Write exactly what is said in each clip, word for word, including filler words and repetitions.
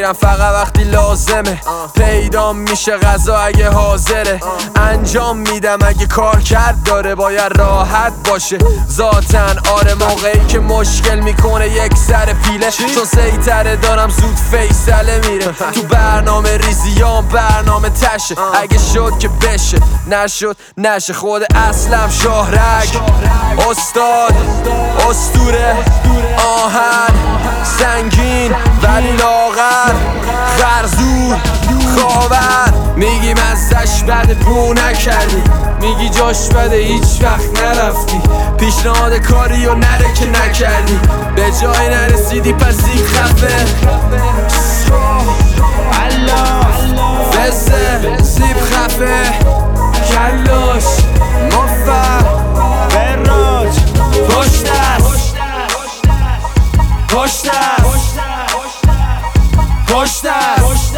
میرم فقط وقتی لازمه، پیدا میشه غذا اگه حاضره، انجام میدم اگه کار کرد داره، باید راحت باشه ذاتن. آره موقعی که مشکل میکنه یک سر پیله، چون سیطره دارم زود فیصله میره. تو برنامه ریزیام برنامه تشه، اگه شد که بشه، نشد نشه. خود اصلم شاهرگ، استاد اسطوره، آهن سنگین ولی لاغر، خرزور خاور. میگی مزش بده بو نکردی، میگی جاش بده هیچ وقت نرفتی، پیشنهاد کاری و نره که نکردی، به جای نرسیدی پس این خفه. فزه سیب خفه، کلاش مفر براج، پشت است پشت است پشت است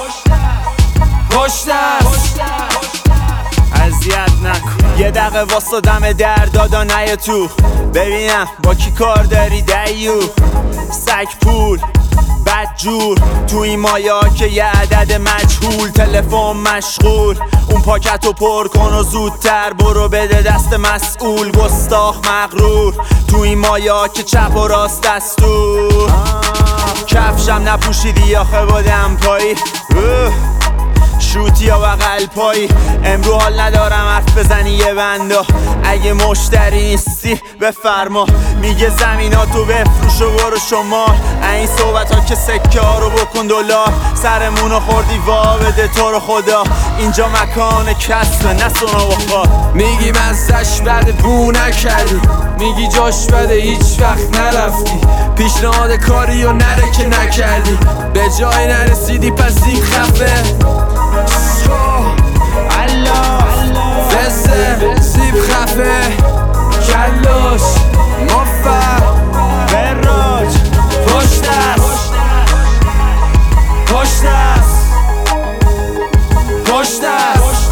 پشت است. اذیت نکن یه دقیقه واسه دم در دادا نیا تو، ببینم با کی کار داری دیو. سگ پول بدجور تو این مایا که یه عدد مجهول، تلفن مشغول، اون پاکتو پر کن و زودتر برو بده دست مسئول. گستاخ مغرور تو این مایا که چپ و راست دستور، کفشم نپوشیدی آخه بادم پایی، شوتی یا بغل پایی. امرو حال ندارم حرف بزنی یه بندا، اگه مشتری نیستی بفرما. میگه زمیناتو بفروش و برو شمال، این صحبت ها که سکه ها رو بکن دلار. سرمونو خوردی وا بده تو رو خدا، اینجا مکان کسبه نه سونا و خواه. میگی مزش بده بو نکردی، میگی جاش بده هیچ وقت نرفتی، پیشنهاد کاری و نره که نکردی، به جای نرسیدی پس این خفه. فزه سیب خفه، کلاش مفر براج، پشت است پشت است پشت است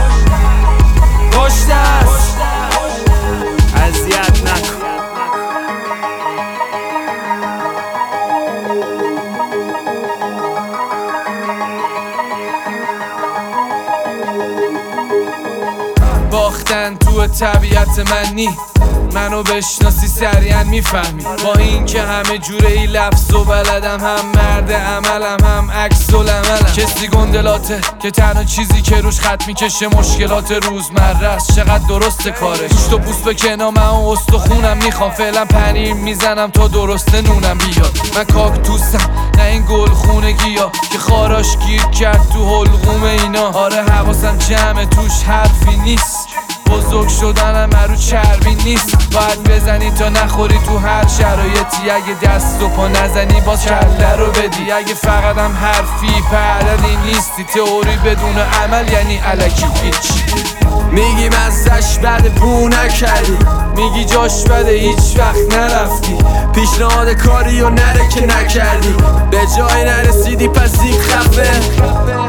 پشت است. اذیت نکن باختن تو طبیعت من نی، منو بشناسی سریعا میفهمی. با این که همه جوره ای لفظ و بلدم، هم مرد عملم هم عکس العملم. کسی گندلاته که تنها چیزی که روش خط میکشه مشکلات روزمره است. چقدر درسته کارش، تو بوس به کنام من استخونم میخوام، فعلا پنیر میزنم تا درسته نونم بیاد. من کاکتوسم نه این گل خونگی ها که خاراش گیر کرد تو حلقوم اینا. آره حواسم جمعه توش حرفی نیست، بزرگ شدنم رو چربی نیست. باید بزنی تا نخوری تو هر شرایطی، اگه دست و پا نزنی باز کله رو بدی. اگه فقط هم حرفی پردنی نیستی، تئوری بدون عمل یعنی الکی هیچ. میگی مزش بده بو نکردی، میگی جاش بده هیچ وقت نرفتی، پیشنهاد کاری و نره که نکردی، به جای نرسیدی پس این خفه.